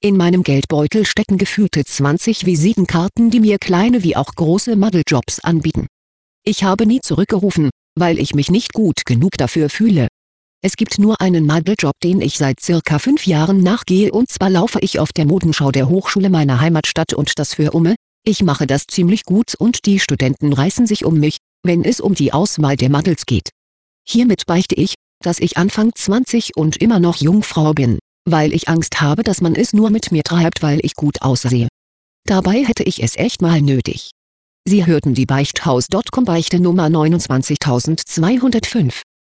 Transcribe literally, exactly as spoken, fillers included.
In meinem Geldbeutel stecken gefühlte zwanzig Visitenkarten, die mir kleine wie auch große Modeljobs anbieten. Ich habe nie zurückgerufen, weil ich mich nicht gut genug dafür fühle. Es gibt nur einen Modeljob, den ich seit circa fünf Jahren nachgehe, und zwar laufe ich auf der Modenschau der Hochschule meiner Heimatstadt und das für Umme. Ich mache das ziemlich gut und die Studenten reißen sich um mich, wenn es um die Auswahl der Models geht. Hiermit beichte ich, dass ich Anfang zwanzig und immer noch Jungfrau bin, weil ich Angst habe, dass man es nur mit mir treibt, weil ich gut aussehe. Dabei hätte ich es echt mal nötig. Sie hörten die Beichthaus Punkt com Beichte Nummer neunundzwanzigtausendzweihundertfünf.